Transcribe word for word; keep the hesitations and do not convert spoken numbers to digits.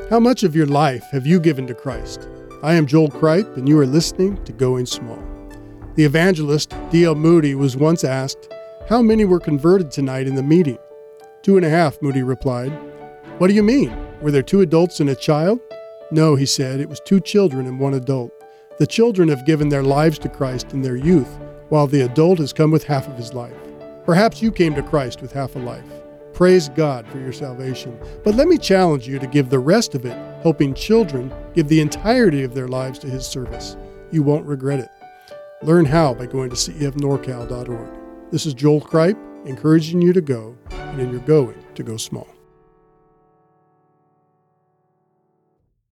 How much of your life have you given to Christ? I am Joel Kripe, and you are listening to Going Small. The evangelist D L Moody was once asked, how many were converted tonight in the meeting? Two and a half, Moody replied. What do you mean? Were there two adults and a child? No, he said, it was two children and one adult. The children have given their lives to Christ in their youth, while the adult has come with half of his life. Perhaps you came to Christ with half a life. Praise God for your salvation. But let me challenge you to give the rest of it, helping children give the entirety of their lives to his service. You won't regret it. Learn how by going to c e f norcal dot org. This is Joel Kripe, encouraging you to go, and in your going, to go small.